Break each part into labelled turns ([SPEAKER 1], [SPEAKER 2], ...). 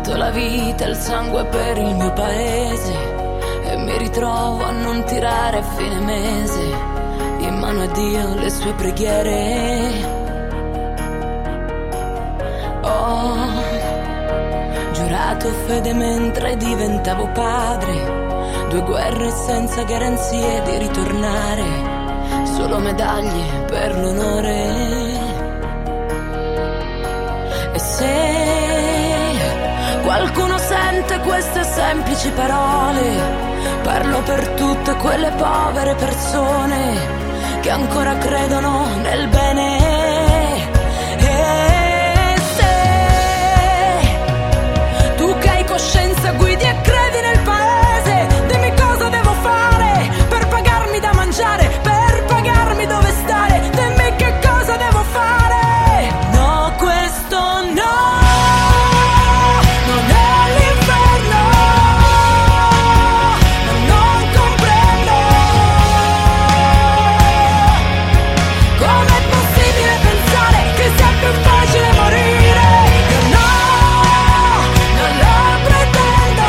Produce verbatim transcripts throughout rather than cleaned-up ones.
[SPEAKER 1] dato la vita e il sangue per il mio paese, e mi ritrovo a non tirare a fine mese in mano a Dio le sue preghiere. Ho giurato fede mentre diventavo padre, due guerre senza garanzie di ritornare, solo medaglie per l'onore. E se qualcuno sente queste semplici parole, parlo per tutte quelle povere persone che ancora credono nel bene. E se tu che hai coscienza guidi e credi nel paese, dimmi cosa devo fare per pagarmi da mangiare, per pagarmi dove stare, dimmi che cosa devo fare. No, questo no, non è l'inferno, ma non comprendo com'è possibile pensare che sia più facile morire. Io no, non lo pretendo,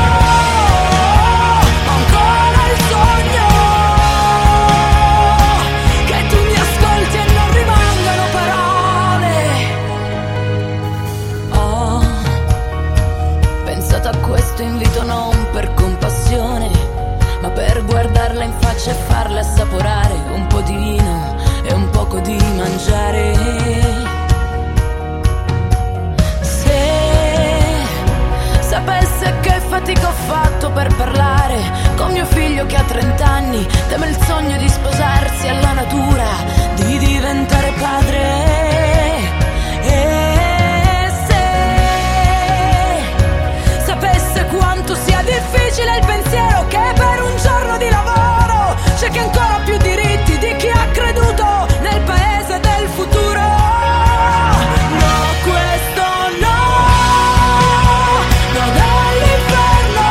[SPEAKER 1] ho ancora il sogno che tu mi ascolti e non rimangano parole. Ho pensato a questo invito non per compassione, ma per guardarla in faccia e farle assaporare un po' di vino e un poco di mangiare. Se sapesse che fatica ho fatto per parlare con mio figlio che ha trent'anni, teme il sogno di sposarsi alla natura, di diventare padre. E se sapesse quanto sia difficile il pensiero che per un giorno di lavoro c'è chi ha ancora più diritti di chi ha creduto nel paese del futuro. No, questo no, non è l'inferno,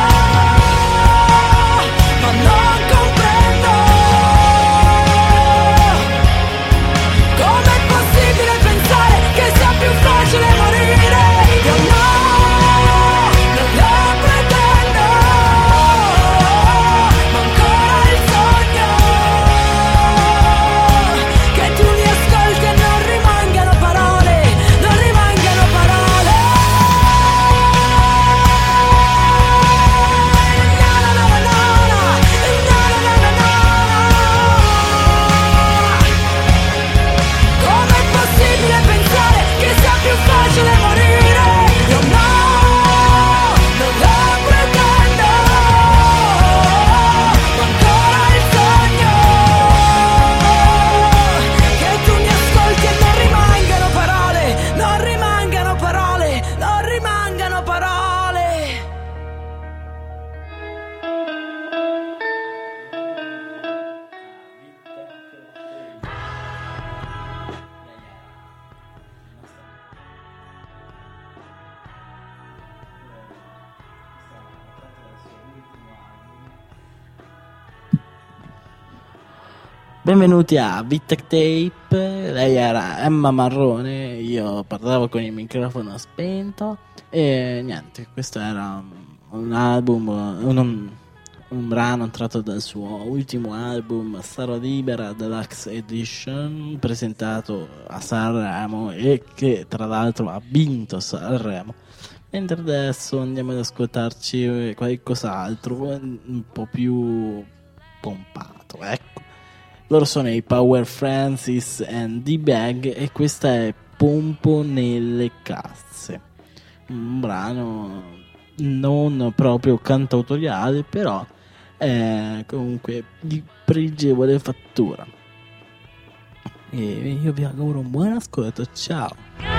[SPEAKER 1] ma non comprendo com'è possibile pensare che sia più facile morire. Io no, non lo pretendo, ma ancora il sogno che tu mi ascolti e non rimangano parole, non rimangano parole. Na, na, na, na, na, na, na, na, na. Com'è possibile pensare che sia più facile morire? Io no, non lo pretendo, ma ancora il sogno che tu mi ascolti e non rimangano parole, non rimangano parole, non rimangano parole.
[SPEAKER 2] Benvenuti a Vittec Tape, lei era Emma Marrone, io parlavo con il microfono spento e niente, questo era un album, un, un, un brano tratto dal suo ultimo album Sarò Libera Deluxe Edition, presentato a Sanremo e che tra l'altro ha vinto Sanremo. Mentre adesso andiamo ad ascoltarci qualcos'altro un po' più pompato, ecco. Loro sono i Power Francis and D-Bag e questa è Pompo nelle casse, un brano non proprio cantautoriale, però è comunque di pregevole fattura. E io vi auguro un buon ascolto, ciao.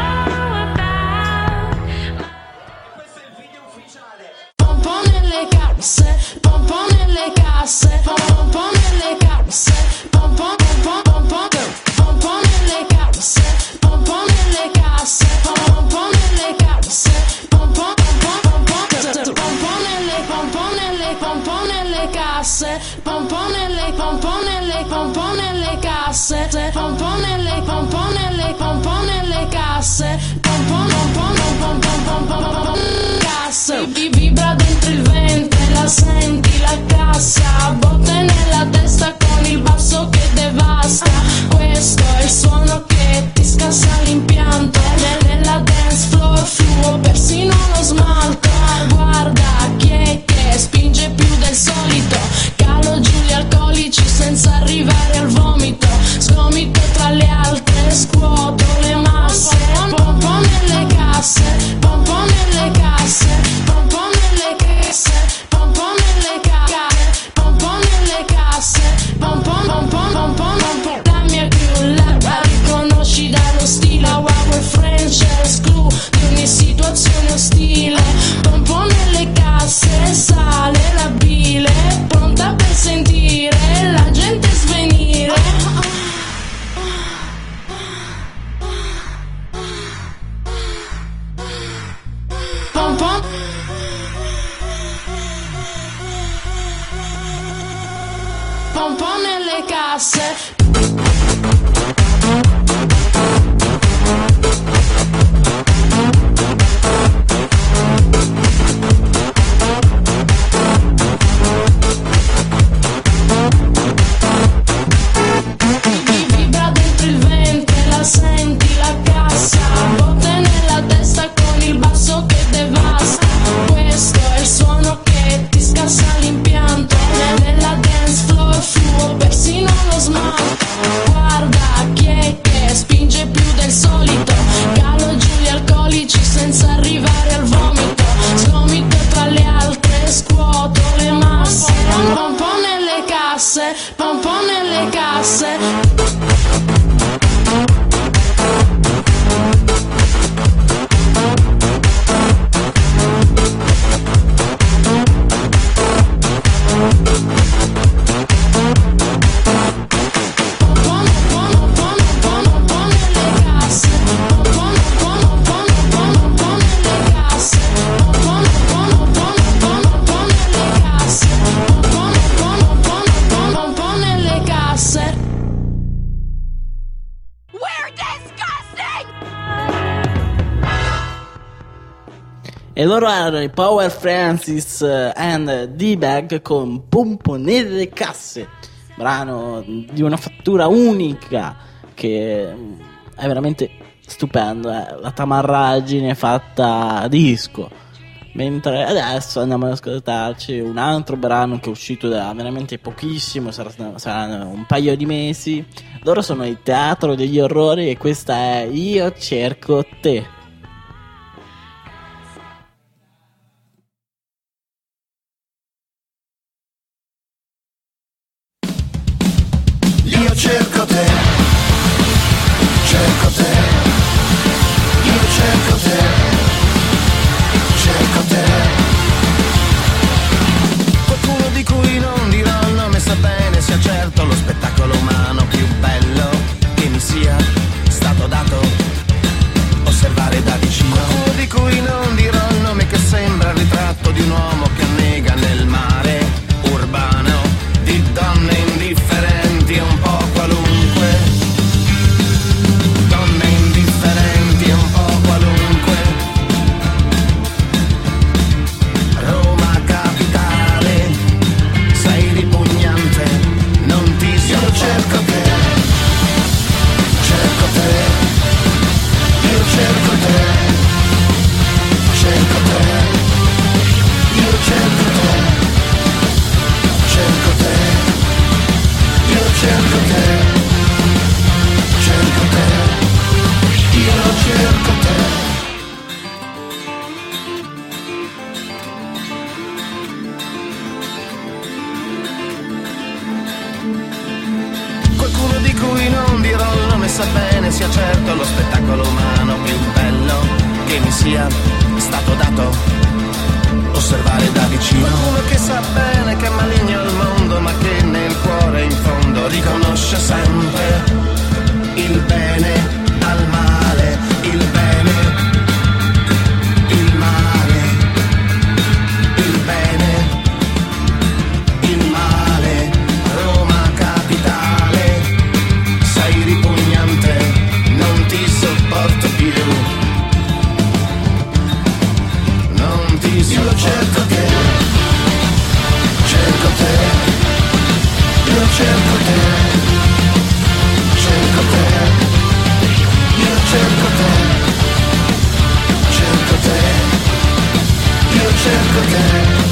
[SPEAKER 3] Pompo nelle casse, pompo nelle casse, pompo nelle casse, pompo pompo pompo pompo nelle casse, pompo nelle casse, pompo nelle casse, pompo pompo pompo pompo nelle pompo nelle pompo nelle casse, pompo nelle pompo nelle pompo nelle casse, pompo nelle pompo nelle pompo nelle casse, pompo pompo pompo pompo esclu di ogni situazione ostile. Pompo nelle casse, sale la bile, pronta per sentire la gente svenire. Pom pom. Pom pom nelle casse. Vibra dentro il vento e la senti la cassa, botte nella testa con il basso che devasta. Questo è il suono che ti scassa l'impianto, nella dance floor fluo persino lo smalto. Guarda chi è che spinge più del solito, calo giù gli alcolici senza arrivare al vomito. Sgomito tra le altre, scuoto le masse. Pom pom nelle casse, pom pom nelle casse.
[SPEAKER 2] E loro erano i Power Francis and D-Bag con Pompo nelle casse, brano di una fattura unica che è veramente stupendo, eh? La tamarragine fatta a disco. Mentre adesso andiamo ad ascoltarci un altro brano che è uscito da veramente pochissimo, saranno, saranno un paio di mesi. Loro sono il Teatro degli Orrori e questa è Io cerco te.
[SPEAKER 4] Io cerco te, cerco te, io cerco te, cerco te. Qualcuno di cui non dirò il nome sa bene, sia certo lo spettacolo umano più bello che mi sia stato dato osservare da vicino. Qualcuno di cui non dirò il nome, che sembra il ritratto di un uomo che annega nel mare urbano di donne indifferenti, un po' qualunque, donne indifferenti, un po' qualunque. Roma capitale, sei ripugnante, non ti so. Io cerco te, cerco te, io cerco te, cerco te, io cerco te, cerco te. Io cerco te, cerco te, io cerco te. Qualcuno di cui non dirò il nome sa bene, sia certo lo spettacolo umano più bello che mi sia stato dato osservare da vicino. Qualcuno che sa bene che è maligno il mondo, ma che nel cuore in fondo riconosce sempre il bene dal male, il bene, il male, il bene, il male. Roma capitale, sei ripugnante, non ti sopporto più. Non ti so. Io cerco te, cerco te, io cerco te, cerco te, io cerco te, cerco te, io cerco te,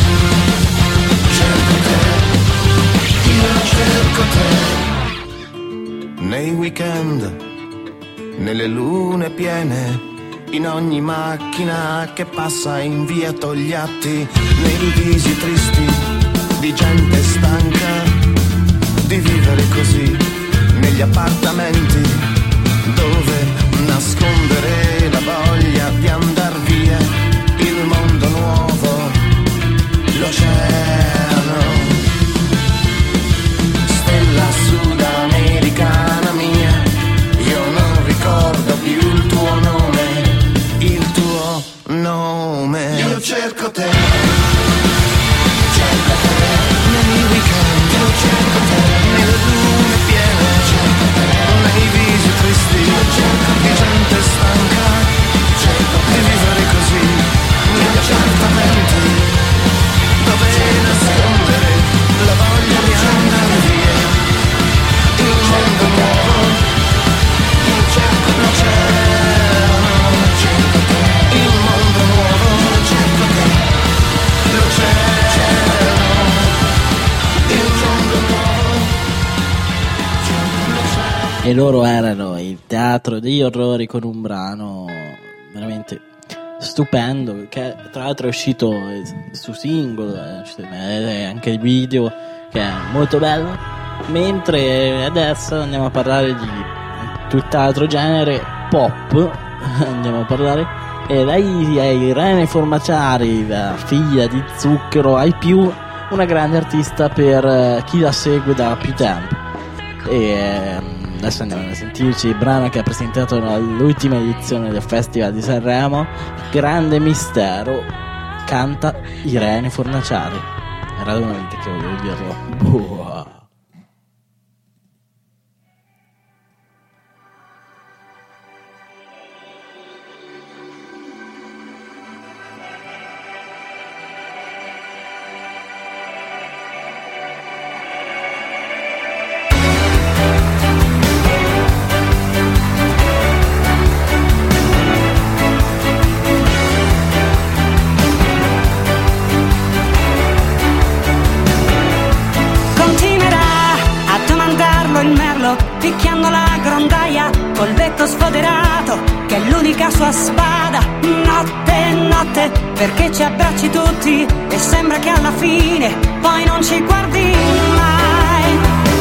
[SPEAKER 4] cerco te, io cerco te. Nei weekend, nelle lune piene, in ogni macchina che passa in via Togliatti, nei visi tristi di gente stanca di vivere così, negli appartamenti dove nascondere la voglia
[SPEAKER 2] e loro erano il Teatro degli Orrori con un brano veramente stupendo, che tra l'altro è uscito su singolo, è anche il video che è molto bello. Mentre adesso andiamo a parlare di tutt'altro genere, pop. Andiamo a parlare, e lei è Irene Fornaciari, la figlia di Zucchero ai più, una grande artista per chi la segue da più tempo. E adesso andiamo a sentirci il brano che ha presentato all'ultima edizione del Festival di Sanremo, Grande Mistero, canta Irene Fornaciari. Era una volta che volevo dirlo. Buah.
[SPEAKER 5] Picchiando la grondaia col becco sfoderato, che è l'unica sua spada. Notte, notte, perché ci abbracci tutti e sembra che alla fine poi non ci guardi mai.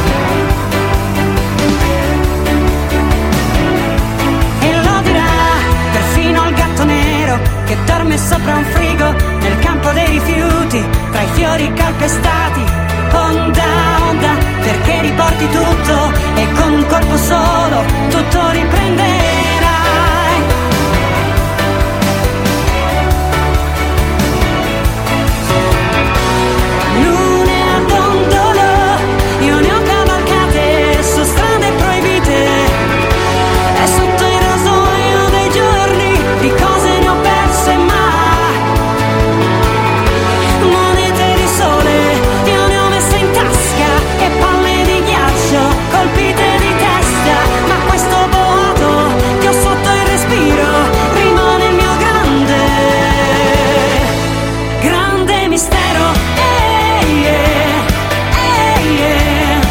[SPEAKER 5] E lo dirà perfino il gatto nero che dorme sopra un frigo nel campo dei rifiuti, tra i fiori calpestati. Onda, onda, perché riporti tutto e con un colpo solo tutto riprenderai. Lune a dondolo, io ne ho cavalcate su strade proibite, e sotto il rasoio dei giorni di cose ne ho perse, ma monete di sole io ne ho messe in tasca, e palle di ghiaccio colpite di testa, ma questo boato che ho sotto il respiro rimane il mio grande, grande mistero. Ehi, yeah, ehi, yeah.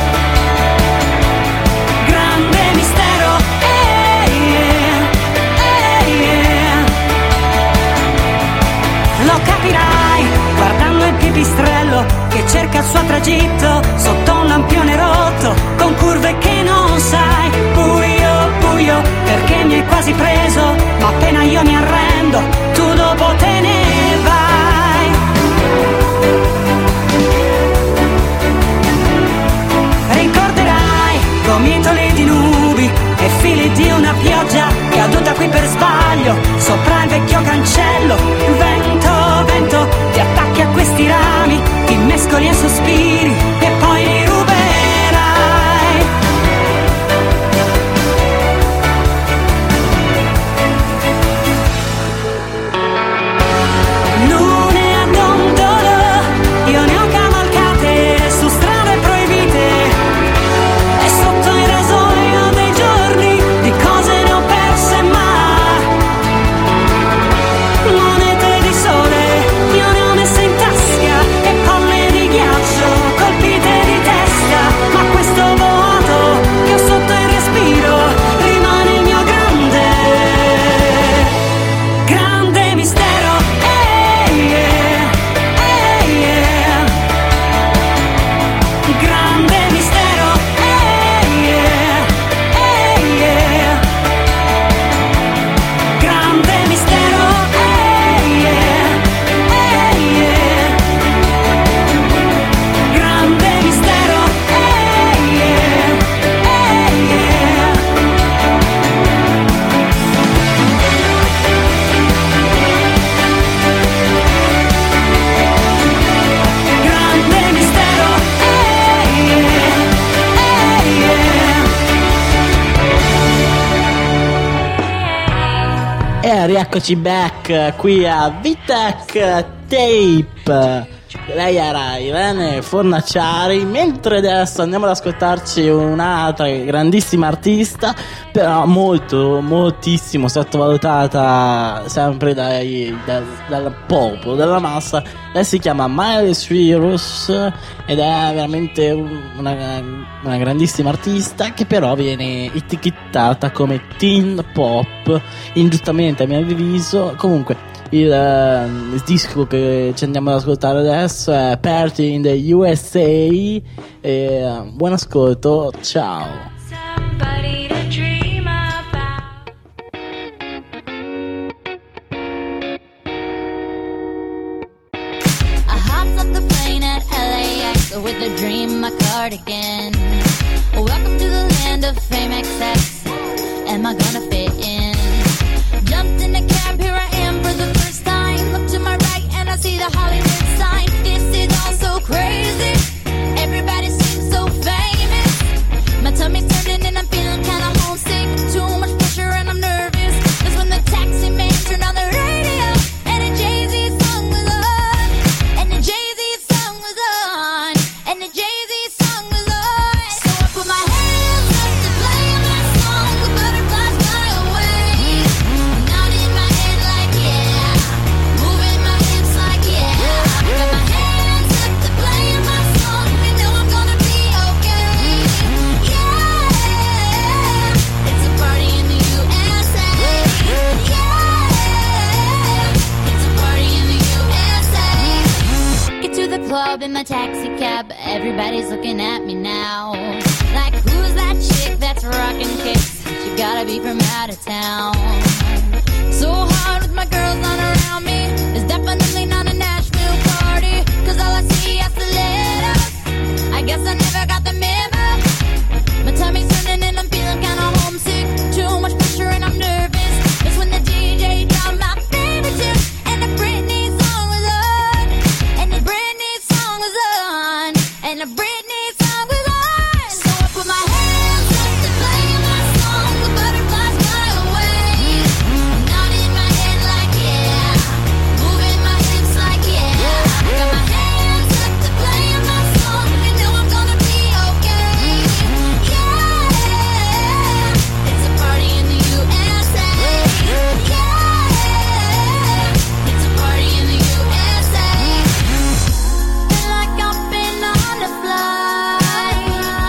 [SPEAKER 5] Grande mistero. Ehi, yeah, ehi, yeah. Lo capirai guardando il pipistrello che cerca il suo tragitto sotto un lampione rotto, con curve che non sai. Buio, buio, perché mi hai quasi preso, ma appena io mi arrendo tu dopo te ne vai. Ricorderai gomitoli di nubi e fili di una pioggia caduta qui per sbaglio sopra il vecchio cancello. Vento, vento, ti attacchi a questi rami, ti mescoli e sospiri e poi li ruberai. Lune a dondolo, io ne ho cavalcate su strade proibite, e sotto il rasoio dei giorni di cose ne ho perse, ma monete di sole io ne ho messe in tasca, e palle di ghiaccio colpite di testa, ma questo vuoto che ho sotto il respiro rimane il mio grande, grande mistero. Ehi, yeah, ehi, yeah. Grande mistero. Ehi, yeah, ehi, yeah. Grande mistero. Ehi, yeah, ehi, yeah. Grande mistero. Ehi, yeah, ehi, yeah. Grande mistero. Ehi, yeah, ehi, yeah.
[SPEAKER 2] E rieccoci back qui a Vitec Tape. Lei era Irene Fornaciari, mentre adesso andiamo ad ascoltarci un'altra grandissima artista, però molto, moltissimo sottovalutata sempre dai, dal, dal popolo, dalla massa. Lei si chiama Miley Cyrus ed è veramente una, una grandissima artista che però viene etichettata come teen pop, ingiustamente a mio avviso. Comunque Il, uh, il disco che ci andiamo ad ascoltare adesso è Party in the U S A e uh, buon ascolto, ciao.
[SPEAKER 6] Somebody to dream about.
[SPEAKER 3] I hopped off the plane at L A X with a dream, my cardigan. Welcome to the land of fame excess. Am I gonna fit in? Jumped in a cab, here I am for the first time. Look to my right and I see the Hollywood sign. This is all so crazy. Everybody seems so famous. My tummy's turning and I'm feeling kinda homesick. Too much pressure and I'm nervous. That's when the taxi man turned on the radio and a Jay-Z song was on. And the Jay-Z song was on. And the Jay-Z song was on. So I put my hands up to play my song. The butterflies fly away. Nodding my head like yeah. Moving my hips like yeah. I got my hands up to play my song. You know I'm gonna be okay. Yeah. It's a party in the U S A. Yeah. It's a party in the U S A. Get to the club in my taxi cab. Everybody's looking at me now. Like, who's that chick that's rocking kicks? She gotta be from out of town. So hard with my girls on around me. It's definitely not a Nashville party. Cause all I see is stilettos. I guess I never got the memo. My tummy's turning and I'm feeling kinda homesick. Too much pressure and I'm nervous. That's when the D J dropped my favorite tune. And the Britney song was on. And the Britney song was on. And the Britney song was on. So I put my hands up to play my song. The butterflies fly away. Nodding my head like yeah. Moving my hips like yeah. I got my hands up to play my song. You know I'm gonna be okay. Yeah. It's a party in the U S A. Yeah. It's a party in the U S A. Feel like I've been on a flight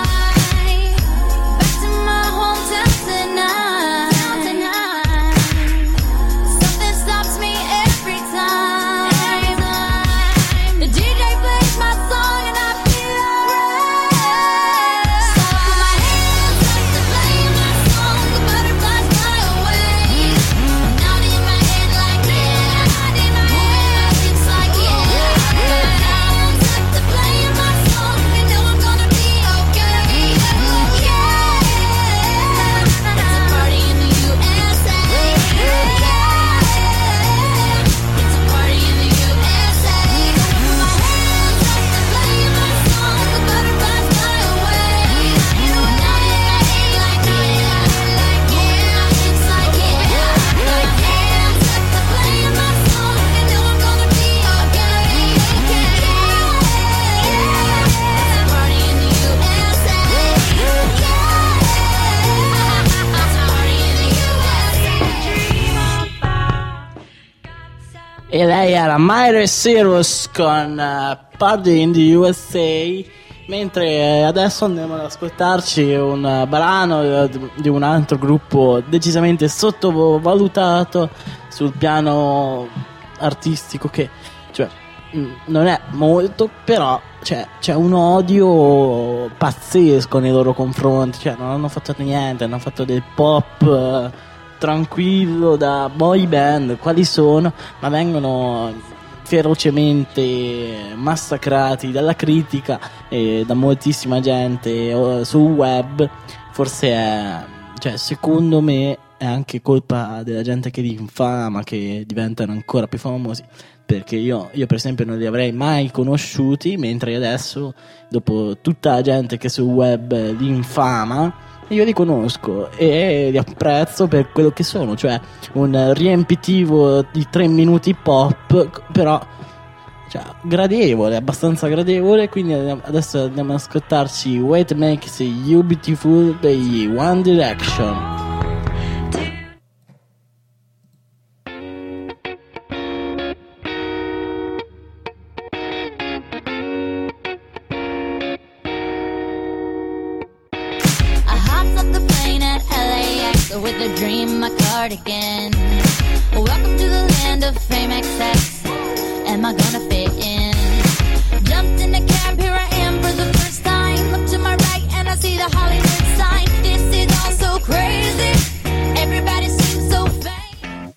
[SPEAKER 3] back to my hometown tonight. Something stops me every time. The D J plays my song and I feel alright. So I put my hands up to play my song. The butterflies fly away. Nodding my head like yeah. Moving my hips like yeah. I got my hands up to play my song. You know I'm gonna be okay. Yeah. It's a party in the U S A. Yeah. It's a party in the U S A. I put my hands up to play my song. The butterflies fly away. Nodding my head like yeah. Moving my hips like yeah. I got my hands up to play my song. You know I'm gonna be okay. Yeah. It's a party in the U S A. Yeah. It's a party in the U S A.
[SPEAKER 2] E lei era Miley Cyrus con uh, Party in the U S A, mentre eh, adesso andiamo ad ascoltarci un uh, brano eh, di un altro gruppo decisamente sottovalutato sul piano artistico, che cioè mh, non è molto, però cioè, c'è un odio pazzesco nei loro confronti. Cioè non hanno fatto niente, hanno fatto del pop eh, tranquillo da boy band, quali sono, ma vengono ferocemente massacrati dalla critica e da moltissima gente eh, sul web. Forse è, cioè, secondo me è anche colpa della gente che li infama, che diventano ancora più famosi, perché io, io per esempio non li avrei mai conosciuti, mentre adesso, dopo tutta la gente che sul web li infama, io li conosco e li apprezzo per quello che sono, cioè un riempitivo di tre minuti pop, però cioè, gradevole, abbastanza gradevole. Quindi adesso andiamo ad ascoltarci What Makes You Beautiful dei One Direction.
[SPEAKER 7] With a dream, my cardigan. Welcome to the land of fame excess. Am I gonna fit in? Jumped in the cab, here I am for the first time. Look to my right and I see the Hollywood sign. This is all so crazy. Everybody seems so fake.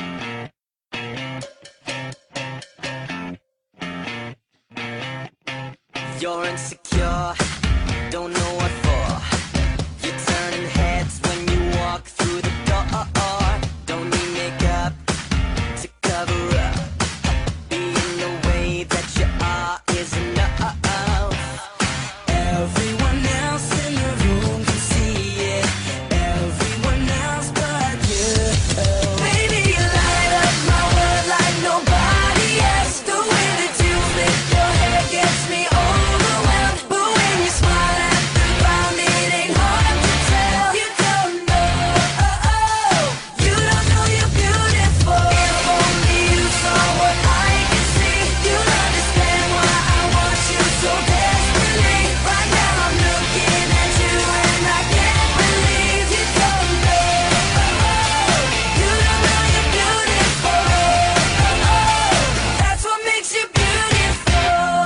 [SPEAKER 8] You're insecure, don't know what for. You're turning heads when you walk through the door. Don't need makeup to cover up. Being the way that you are is enough. Everyone else in the room can see it. Everyone else but you. Baby, you light up my world like nobody else. The way that you flip your hair gets me overwhelmed. But when you smile at the ground, it ain't hard to tell. You don't know, you don't know you're beautiful. If only you saw what I can see, you'll understand why I want you so desperately. Right now I'm looking at you and I can't believe you don't know, you don't know you're beautiful. That's what makes you beautiful.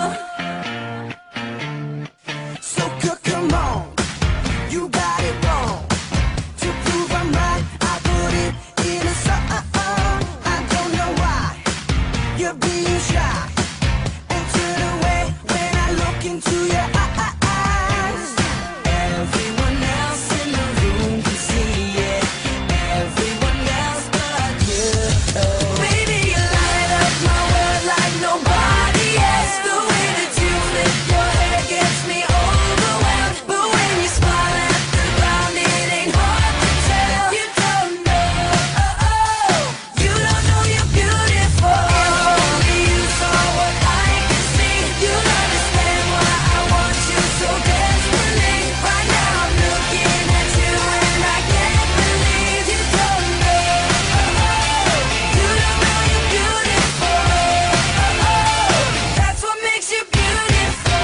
[SPEAKER 8] So c- come on, you got it wrong. To prove I'm right, I put it in a song. I don't know why you're being shy and turn away when I look into your eyes. Everyone else in the room can see it. Everyone else but you. Baby, you light up my world like nobody else. The way that you flip your hair gets me overwhelmed. But when you smile at the ground, it ain't hard to tell. You don't know, you don't know you're beautiful. If only you saw what I can see, you'll understand why I want you so desperately. Right now I'm looking at you and I can't believe you don't know, you don't know you're beautiful. That's what makes you beautiful.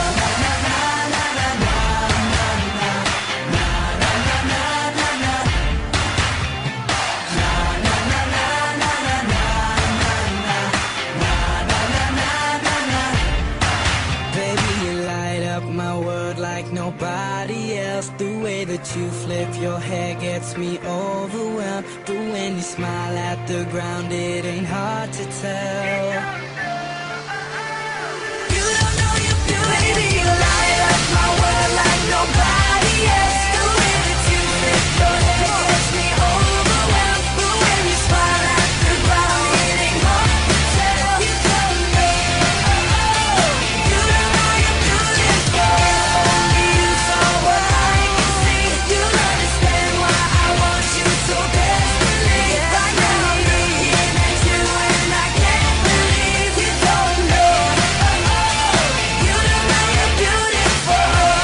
[SPEAKER 8] Baby, you light up my world like nobody else. The way that you flip your hair gets me overwhelmed. But when you smile at the ground, it ain't hard to tell. You don't know you're beautiful. Baby, you light up my world like nobody else. The way that you flip your hair gets me overwhelmed. But when you smile at the ground, it ain't hard to tell. You don't know, you don't know you're beautiful. If only you saw what I can see, you'll understand why I want you so desperately. Right now I'm looking at you and I can't believe you don't know, you don't know you're beautiful.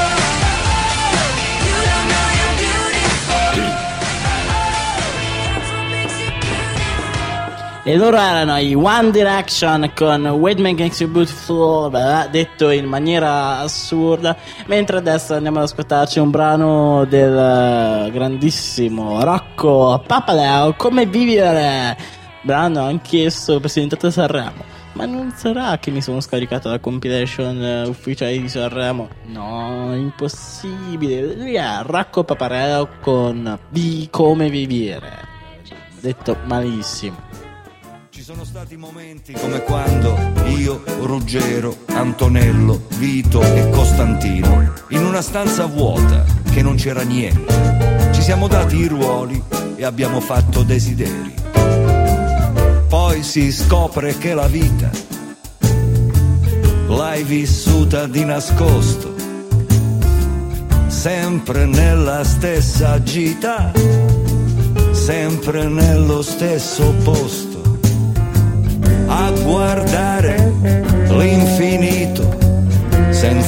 [SPEAKER 8] You don't know you're beautiful. That's what makes you beautiful.
[SPEAKER 2] E loro erano i One Direction con What Makes You Beautiful, beh, detto in maniera assurda. Mentre adesso andiamo ad ascoltarci un brano del grandissimo Rocco Papaleo, Come Vivere, brano anch'esso presentato a Sanremo. Ma non sarà che mi sono scaricato la compilation eh, ufficiale di Sanremo? No, impossibile. Lui è Rocco Papaleo con Di Come Vivere, detto malissimo.
[SPEAKER 9] Ci sono stati momenti come quando io, Ruggero, Antonello, Vito e Costantino, in una stanza vuota che non c'era niente, ci siamo dati i ruoli e abbiamo fatto desideri. Poi si scopre che la vita l'hai vissuta di nascosto, sempre nella stessa gita, sempre nello stesso posto, a guardare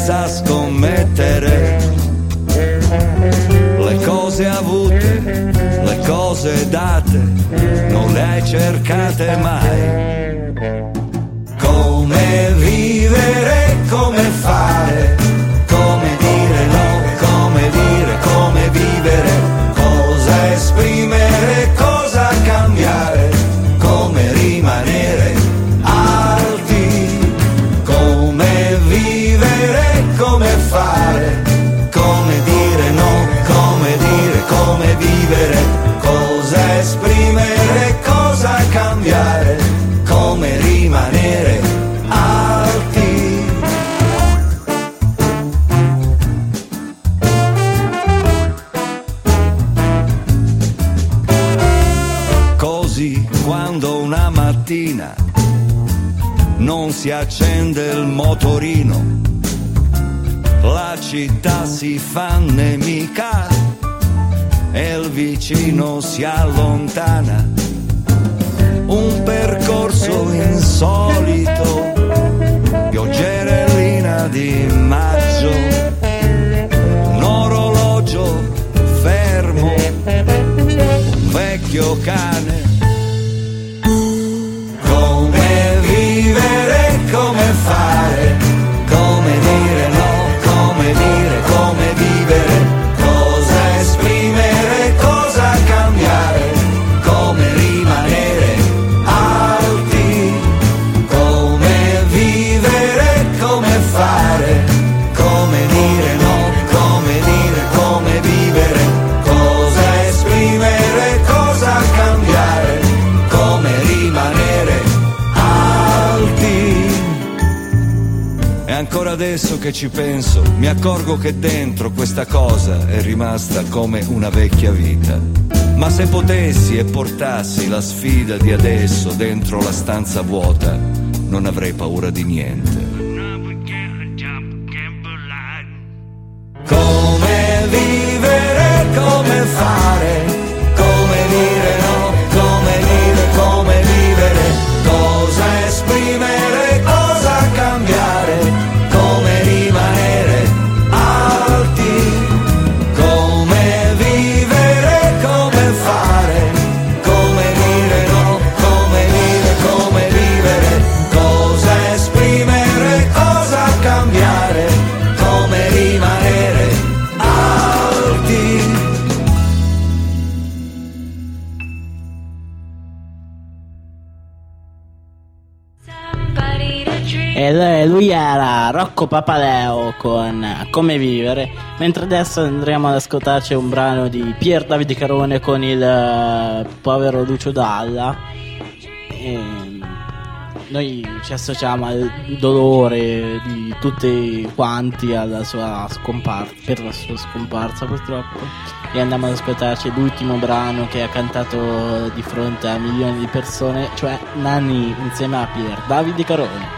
[SPEAKER 9] sa scommettere. Le cose avute, le cose date, non le hai cercate mai. Come vivere, come fare, come dire no, come dire, come vivere, cosa esprimere, cosa cambiare, come rimanere alti. Come vivere, come fare, come dire no, come dire, come vivere, cosa esprimere, cosa cambiare, come rimanere alti. Così quando una mattina non si accende il motorino, la città si fa nemica e il vicino si allontana. Un percorso insolito, pioggerellina di maggio, un orologio fermo, un vecchio cane. Come vivere, come fare, come dire no, come dire, come vivere, cosa esprimere, cosa cambiare, come rimanere alti. Come vivere, come fare, come dire no, come dire, come vivere, cosa esprimere, cosa cambiare, come rimanere alti. E ancora adesso che ci penso, mi accorgo che dentro questa cosa è rimasta come una vecchia vita. Ma se potessi e portassi la sfida di adesso dentro la stanza vuota, non avrei paura di niente. Come vivere, come fare, come dire no, come dire, come vivere, cosa esprimere, cosa cambiare, come rimanere alti. Come vivere, come fare, come dire no, come dire, come vivere, cosa esprimere, cosa cambiare, come rimanere alti.
[SPEAKER 2] E lui era Rocco Papaleo con Come vivere, mentre adesso andremo ad ascoltarci un brano di Pier Davide Carone con il uh, povero Lucio Dalla. E noi ci associamo al dolore di tutti quanti alla sua scomparsa, per la sua scomparsa purtroppo, e andiamo ad ascoltarci l'ultimo brano che ha cantato di fronte a milioni di persone, cioè Nani insieme a Pier Davide Carone.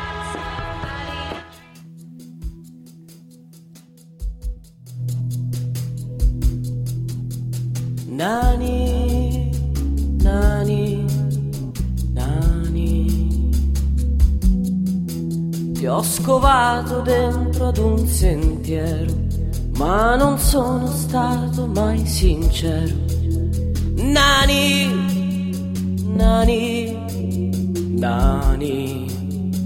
[SPEAKER 10] Nani, nani, nani, ti ho scovato dentro ad un sentiero, ma non sono stato mai sincero. Nani, nani, nani,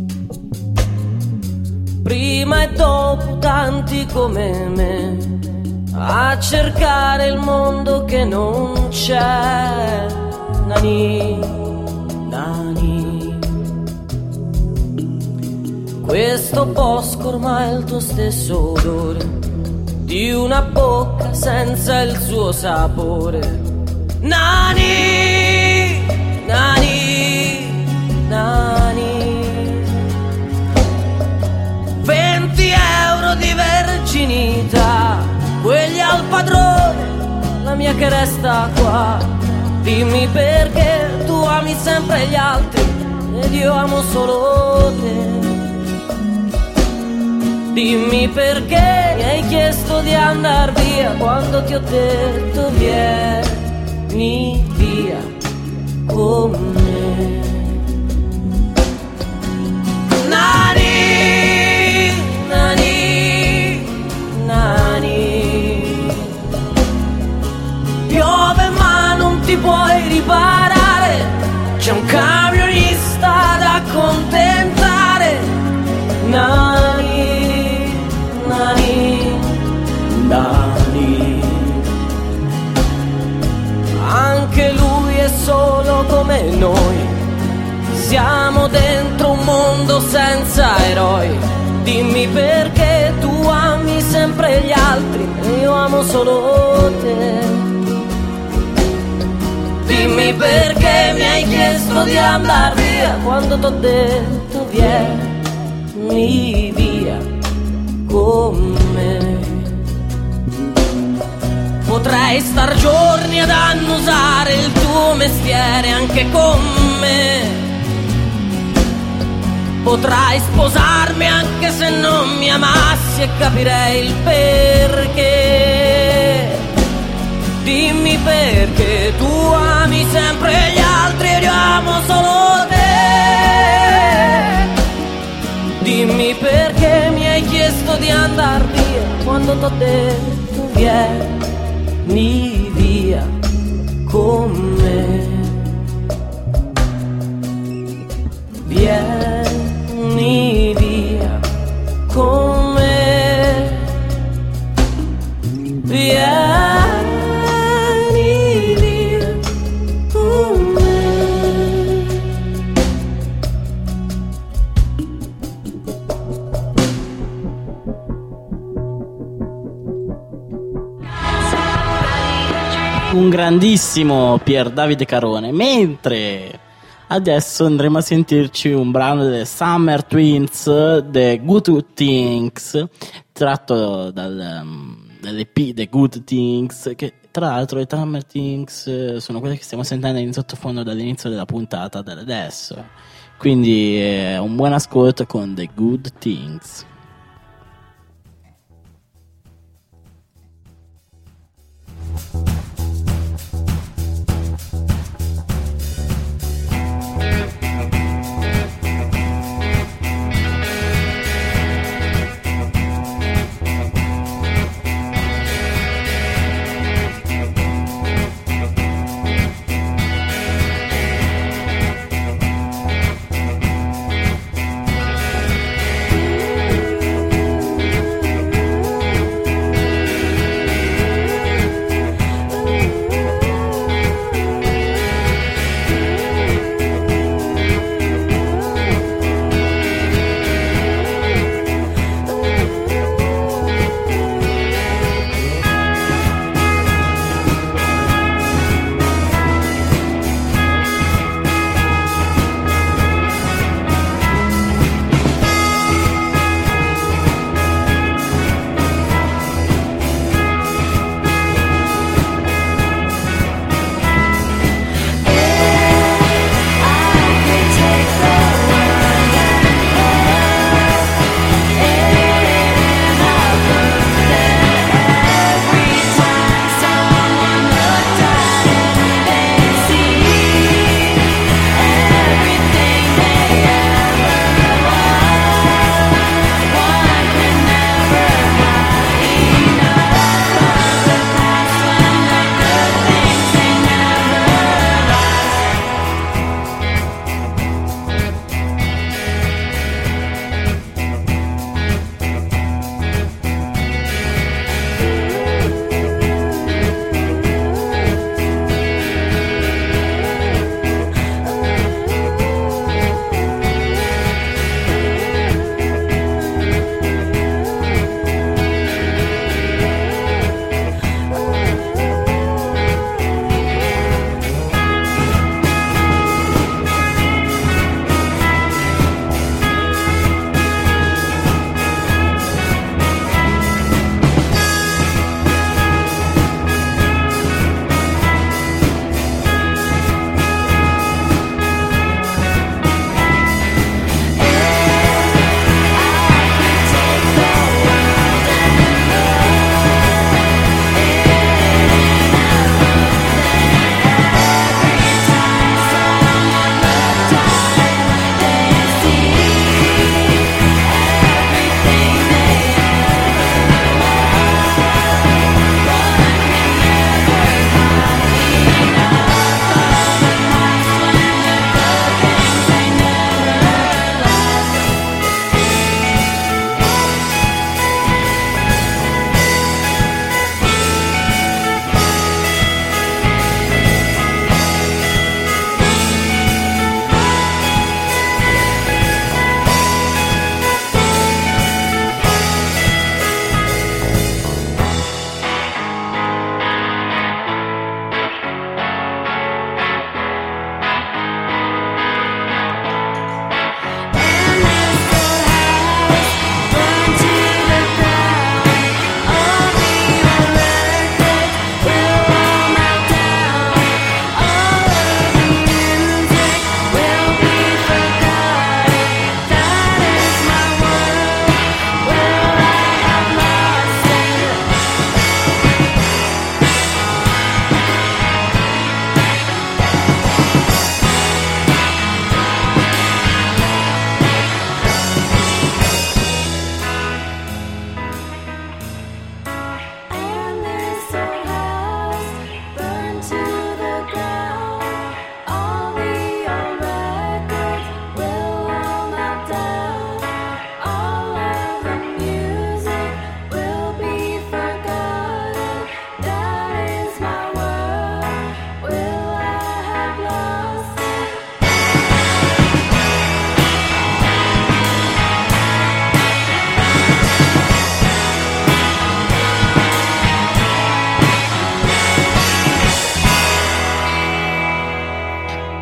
[SPEAKER 10] prima e dopo tanti come me a cercare il mondo che non c'è. Nani, nani, questo bosco ormai è il tuo stesso odore, di una bocca senza il suo sapore. Nani, nani, nani, venti euro di verginità, quelli al padrone, la mia che resta qua. Dimmi perché tu ami sempre gli altri ed io amo solo te. Dimmi perché mi hai chiesto di andar via quando ti ho detto vieni via con me. Nani, nani, siamo dentro un mondo senza eroi. Dimmi perché tu ami sempre gli altri e io amo solo te. Dimmi perché mi hai chiesto di andar via quando t'ho detto vieni via con me. Potrei star giorni ad annusare il tuo mestiere anche con me. Potrai sposarmi anche se non mi amassi e capirei il perché. Dimmi perché tu ami sempre gli altri e io amo solo te. Dimmi perché mi hai chiesto di andar via quando t'ho detto vieni via con me. Vieni via con me. Vieni via con me.
[SPEAKER 2] Un grandissimo Pier Davide Carone. Mentre adesso andremo a sentirci un brano delle Summer Twins, The Good Things, tratto dal, um, dall'E P The Good Things, che tra l'altro le Summer Things sono quelle che stiamo sentendo in sottofondo dall'inizio della puntata da adesso. Quindi eh, un buon ascolto con The Good Things.
[SPEAKER 8] Ooh.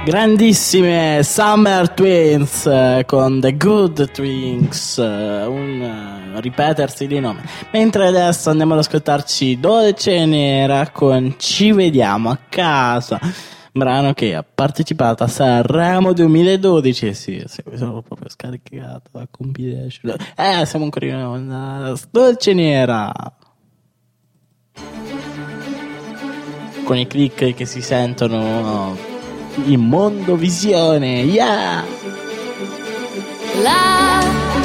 [SPEAKER 2] Grandissime Summer Twins eh, con The Good Twins, eh, un eh, ripetersi di nome. Mentre adesso andiamo ad ascoltarci Dolce Nera con Ci vediamo a casa, brano che ha partecipato a Sanremo duemiladodici. Sì, sì, mi sono proprio scaricato la compilation. Eh, siamo ancora in onda. Dolce Nera con i click che si sentono in Mondovisione, yeah!
[SPEAKER 5] La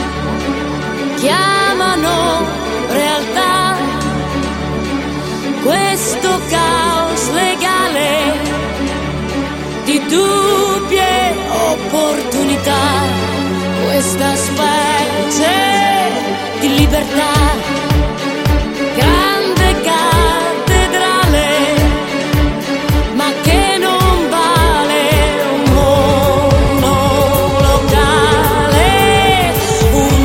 [SPEAKER 5] chiamano realtà questo caos legale di dubbie opportunità, questa specie di libertà, grande cattedrale, ma che non vale un monolocale, un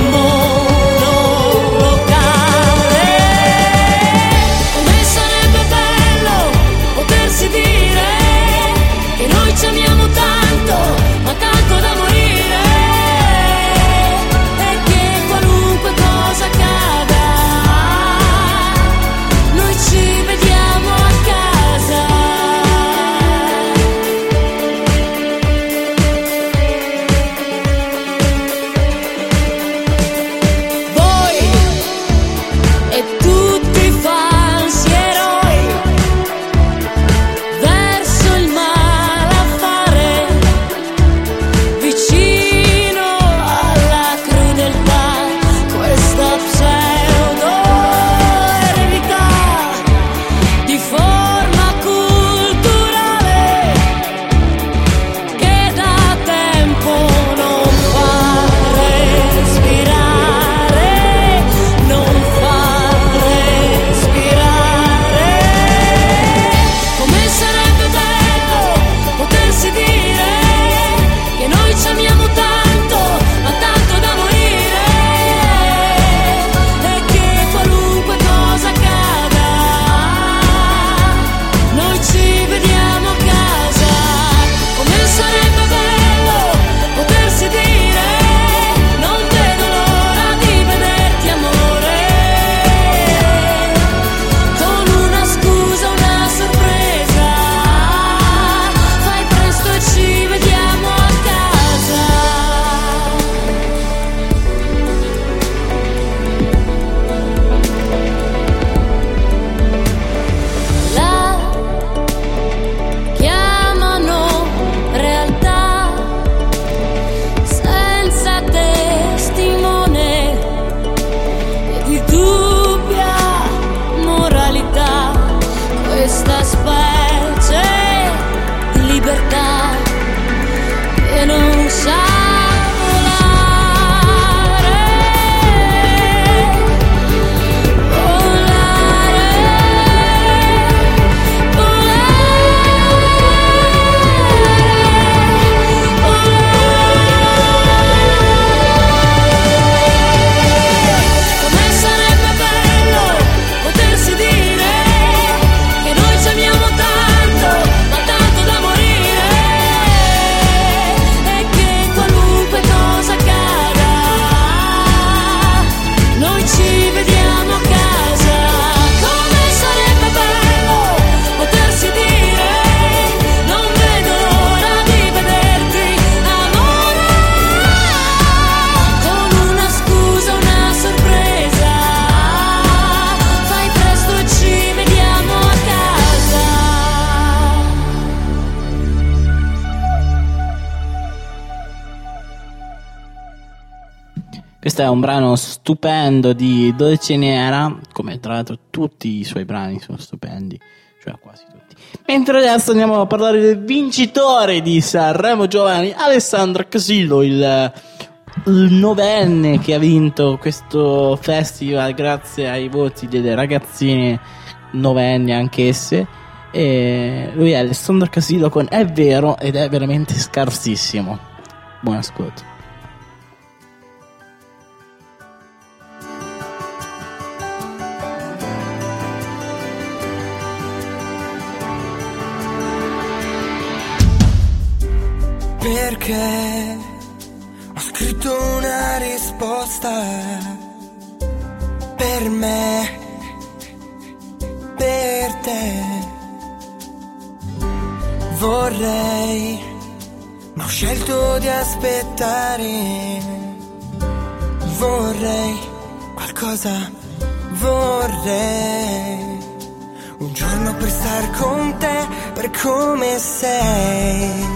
[SPEAKER 5] monolocale. Come sarebbe bello potersi dire che noi ci amiamo tanto, ma tanto da morire, e che qualunque cosa accada, noi ci vediamo a casa. Voi e tutti i falsi eroi verso il malaffare, vicino alla crudeltà, questa pseudo eredità di forma culturale che da tempo non fa respirare, non fa respirare. Come sarebbe bello potersi dire che noi ci amiamo tanto, ma tanto da morire, e che qualunque cosa accada, noi ci vediamo a casa. Come sarebbe bello potersi dire non vedo l'ora di vederti amore, con una scusa, una sorpresa, fai presto e ci vediamo a casa. La chiamano realtà senza testimone e di dubbia moralità, questa specie di libertà che non sa volare, come sarebbe bello potersi dire che noi ci amiamo tanto, ma tanto da morire, e che qualunque cosa accada, noi ci vediamo a casa. Come sarebbe bello potersi dire non vedo l'ora di vederti amore, con una scusa, una sorpresa, fai presto e ci vediamo a casa.
[SPEAKER 2] Questo è un brano stupendo di Dolce Nera, come tra l'altro tutti i suoi brani sono stupendi, cioè quasi tutti. Mentre adesso andiamo a parlare del vincitore di Sanremo Giovani, Alessandro Casillo, il, il novenne che ha vinto questo festival grazie ai voti delle ragazzine novenni anch'esse. E lui è Alessandro Casillo con È vero ed è veramente scarsissimo. Buon ascolto.
[SPEAKER 11] perché ho scritto una risposta per me, per te. Vorrei, ma ho scelto di aspettare. Vorrei qualcosa, vorrei un giorno per star con te, per come sei.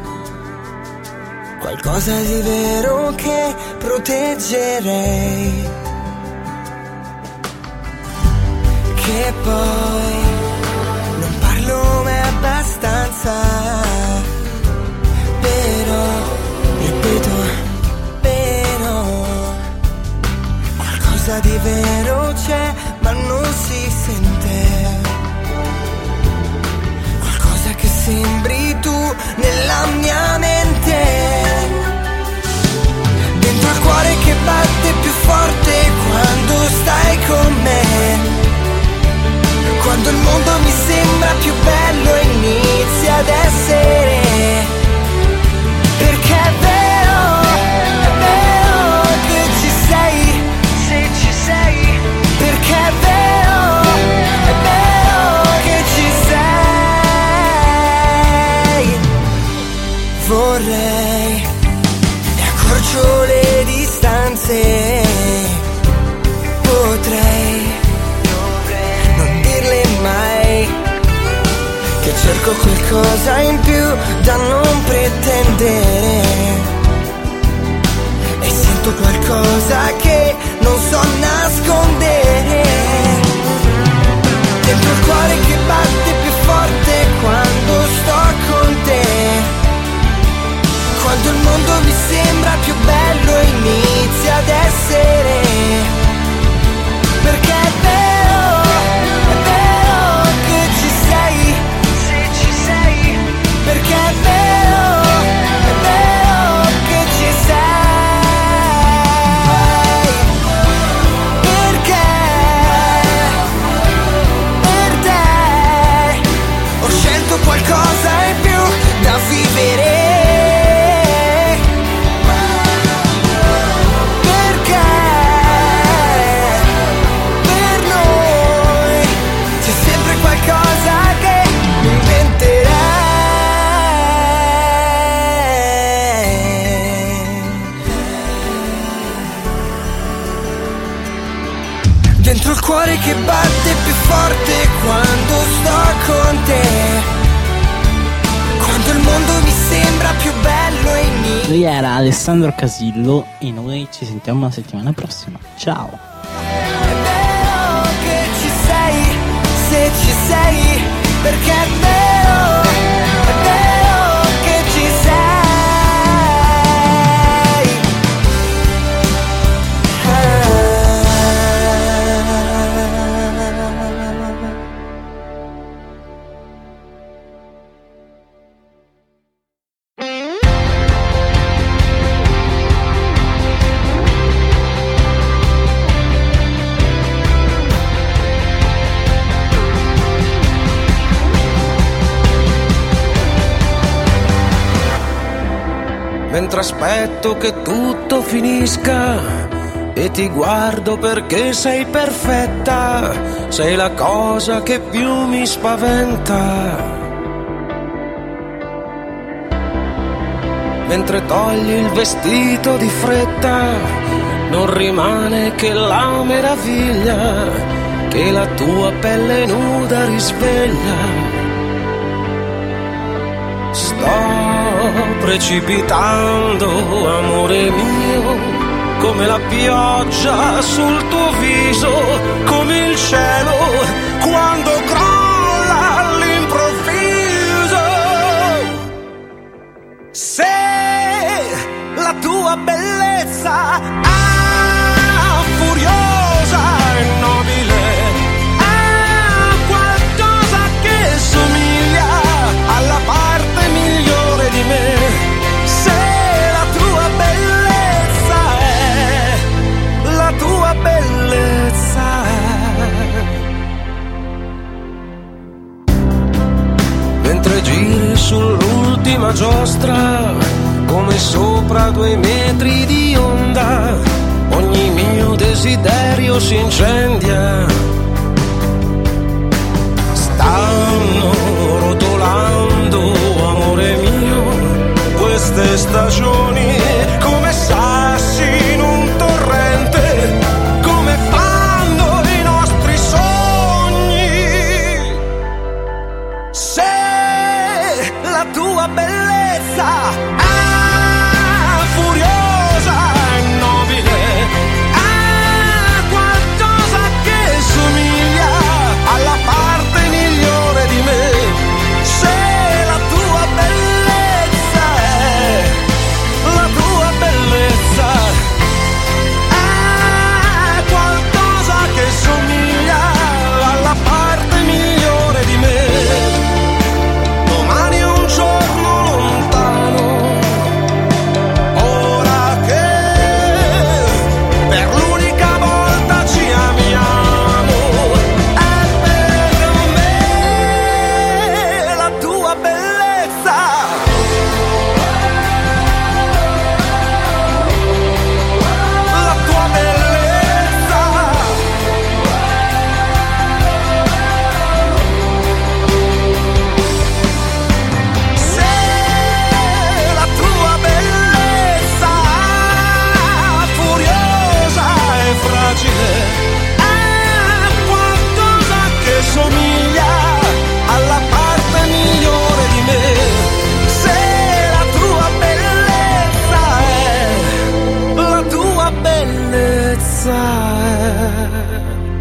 [SPEAKER 11] Qualcosa di vero che proteggerei. Che poi non parlo mai abbastanza, però, ripeto, però qualcosa di vero c'è, ma non si sente. Qualcosa che sembri tu nella mia mente. Dentro al cuore che batte più forte quando stai con me. Quando il mondo mi sembra più bello e inizia ad essere. Perché è vero, è vero che ci sei, se ci sei. Perché è vero, è vero che ci sei. Vorrei e accorcio le distanze. Potrei non dirle mai che cerco qualcosa in più da non pretendere. E sento qualcosa che non so nascondere. Dentro il cuore che batte più forte quando sto con te. Quando il mondo mi sembra più bello e inizia ad essere. Perché è vero, è vero che ci sei, se ci sei. Perché è vero, è vero che ci sei. Perché per te ho scelto qualcosa in più da vivere. Dentro il cuore che batte più forte quando sto con te. Quando il mondo mi sembra più bello e inizia.
[SPEAKER 2] Lui era Alessandro Casillo e noi ci sentiamo la settimana prossima. Ciao.
[SPEAKER 11] È vero che ci sei, se ci sei. Perché è vero, è vero che ci sei.
[SPEAKER 12] Mentre aspetto che tutto finisca e ti guardo perché sei perfetta, sei la cosa che più mi spaventa. Mentre togli il vestito di fretta, non rimane che la meraviglia che la tua pelle nuda risveglia. Sto precipitando, amore mio, come la pioggia sul tuo viso, come il cielo quando crolla all'improvviso. Se la tua bellezza, ah, furiosa e nobile, ha qualcosa che somiglia alla parte migliore di me. Se la tua bellezza è la tua bellezza, mentre giri sull'ultima giostra come sopra due metri di onda, ogni mio desiderio si incendia. Stanno rotolando, amore mio, queste stagioni come sassi in un torrente, come fanno i nostri sogni. Se la tua bellezza, ah, furiosa e nobile, ha qualcosa che somiglia alla parte migliore di me. Se la tua bellezza è la tua bellezza, ha qualcosa che somiglia alla parte migliore di me. Domani è un giorno lontano, ora che per l'unica volta ci amiamo, è per me la tua bellezza. La tua bellezza. Se la tua bellezza, furiosa e fragile, è qualcosa che somiglia alla parte migliore di me. Se la tua bellezza è la tua bellezza è.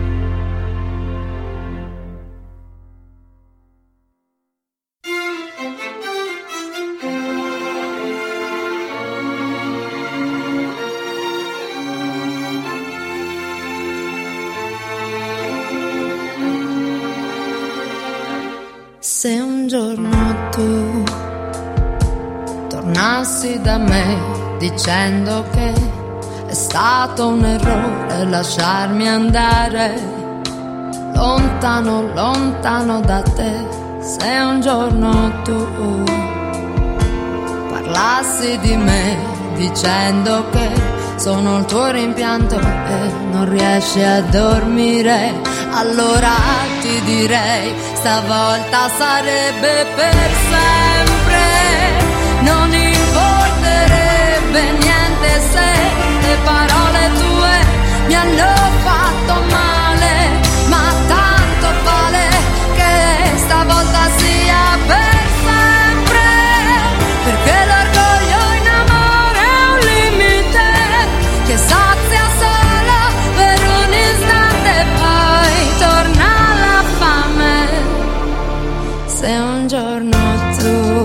[SPEAKER 3] Se un giorno tu tornassi da me dicendo che è stato un errore lasciarmi andare lontano, lontano da te. Se un giorno tu parlassi di me dicendo che sono il tuo rimpianto e non riesci a dormire, allora ti direi stavolta sarebbe per sempre. Non importerebbe niente se le parole tue mi hanno fatto male, ma tanto vale che stavolta sia per sempre, perché l'orgoglio in amore è un limite che sazia solo per un istante, poi torna la fame. Se un giorno tu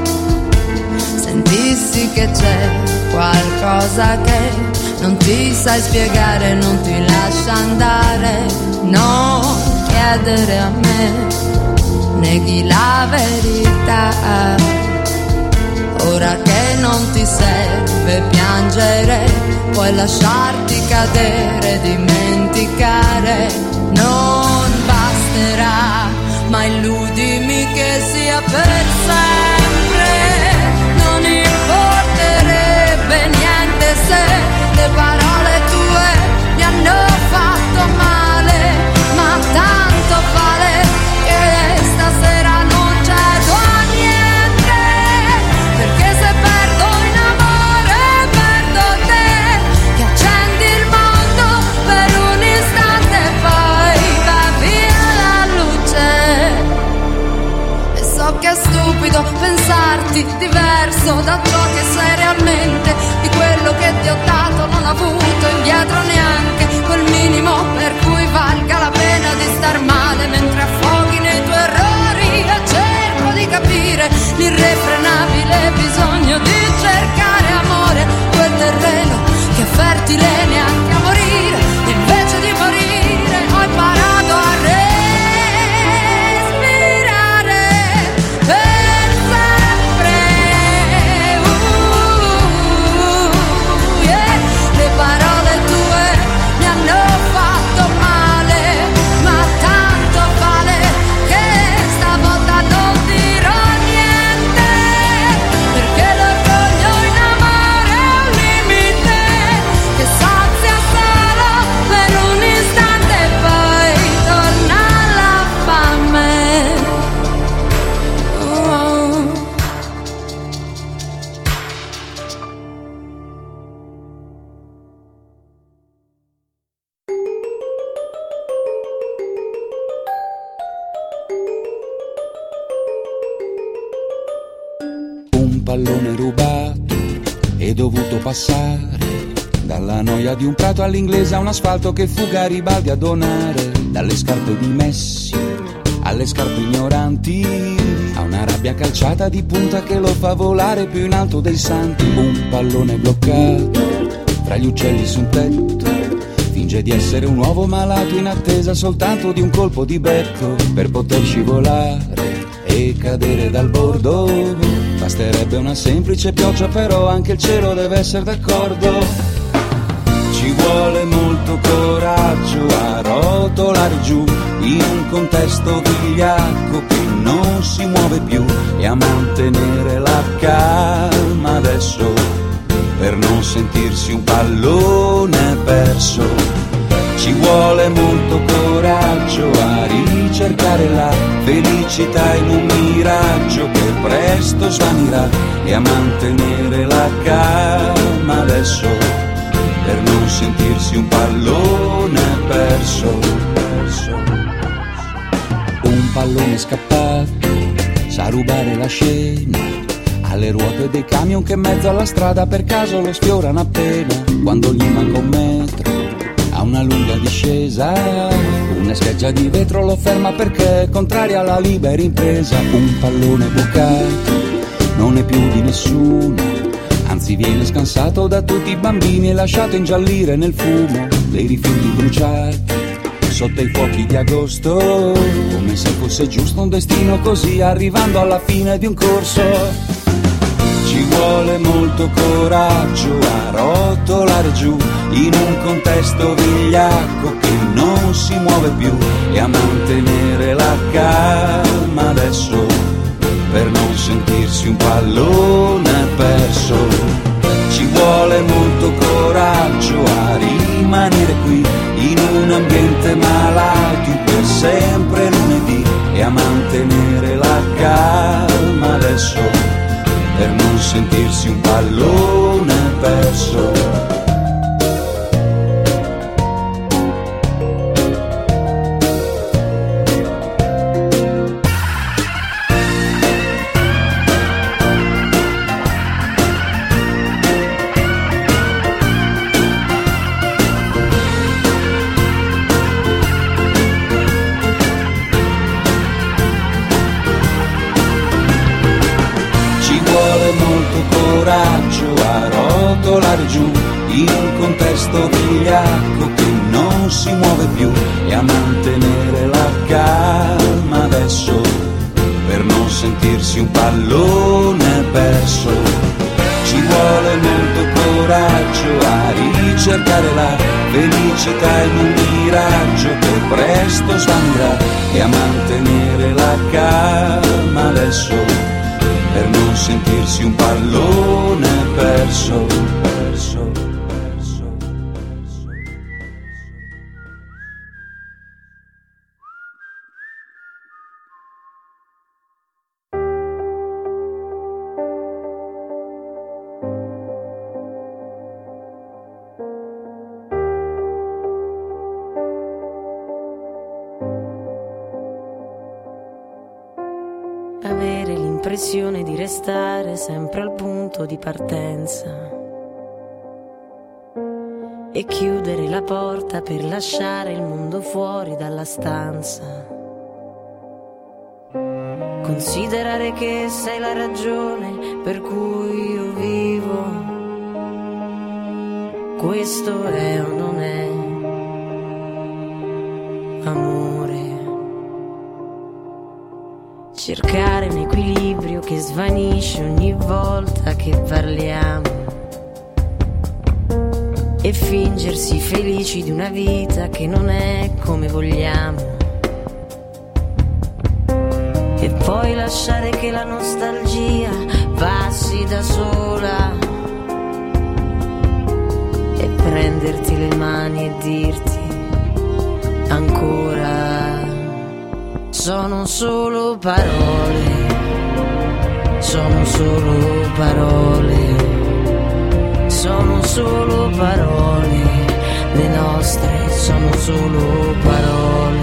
[SPEAKER 3] sentissi che c'è qualcosa che non ti sai spiegare, non ti lascia andare, non chiedere a me, neghi la verità. Ora che non ti serve piangere, puoi lasciarti cadere, dimenticare, non basterà, ma illudimi che sia per sempre. Non importerebbe niente se le parole tue mi hanno fatto male, ma tanto vale che stasera non cedo a niente, perché se perdo in amore perdo te, che accendi il mondo per un istante e poi va via la luce. E so che è stupido
[SPEAKER 13] passare dalla noia di un prato all'inglese a un asfalto che fu Garibaldi a donare, dalle scarpe di Messi alle scarpe ignoranti, a una rabbia calciata di punta che lo fa volare più in alto dei santi. Un pallone bloccato tra gli uccelli su un tetto, finge di essere un uovo malato in attesa soltanto di un colpo di becco per poter scivolare e cadere dal bordo. Basterebbe una semplice pioggia, però anche il cielo deve essere d'accordo. Ci vuole molto coraggio a rotolare giù in un contesto vigliacco che non si muove più e a mantenere la calma adesso per non sentirsi un pallone perso. Ci vuole molto coraggio a ricercare la felicità in un miraggio che presto svanirà e a mantenere la calma adesso per non sentirsi un pallone perso, perso. Un pallone scappato sa rubare la scena alle ruote dei camion che in mezzo alla strada per caso lo sfiorano appena quando gli manca un metro a una lunga discesa. Una scheggia di vetro lo ferma perché è contraria alla libera impresa. Un pallone bucato non è più di nessuno, anzi viene scansato da tutti i bambini e lasciato ingiallire nel fumo dei rifiuti bruciati sotto i fuochi di agosto, come se fosse giusto un destino così, arrivando alla fine di un corso. Ci vuole molto coraggio a rotolare giù in un contesto vigliacco che non si muove più e a mantenere la calma adesso per non sentirsi un pallone perso. Ci vuole molto coraggio a rimanere qui in un ambiente malato per sempre lunedì e a mantenere la calma adesso per non sentirsi un pallone perso. Giù in un contesto vigliacco che non si muove più e a mantenere la calma adesso per non sentirsi un pallone perso. Ci vuole molto coraggio a ricercare la felicità in un miraggio che presto svanirà e a mantenere la calma adesso per non sentirsi un pallone perso, perso, perso, perso.
[SPEAKER 10] Avere l'impressione di restare sempre al punto di partenza e chiudere la porta per lasciare il mondo fuori dalla stanza. Considerare che sei la ragione per cui io vivo. Questo è o non è amore? Cercare un equilibrio che svanisce ogni volta che parliamo e fingersi felici di una vita che non è come vogliamo e poi lasciare che la nostalgia passi da sola e prenderti le mani e dirti ancora. Sono solo parole, sono solo parole, sono solo parole, le nostre sono solo parole.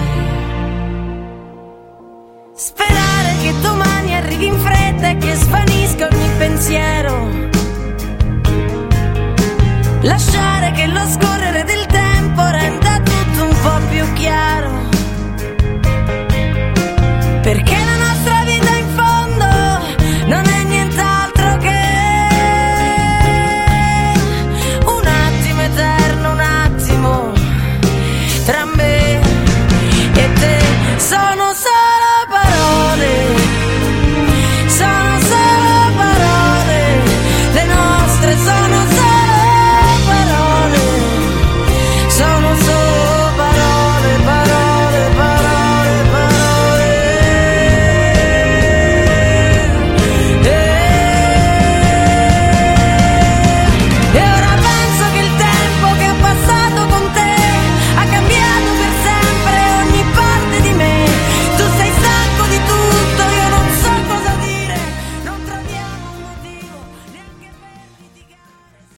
[SPEAKER 10] Sperare che domani arrivi in fretta e che svanisca ogni pensiero
[SPEAKER 14] lasciare che lo scorrere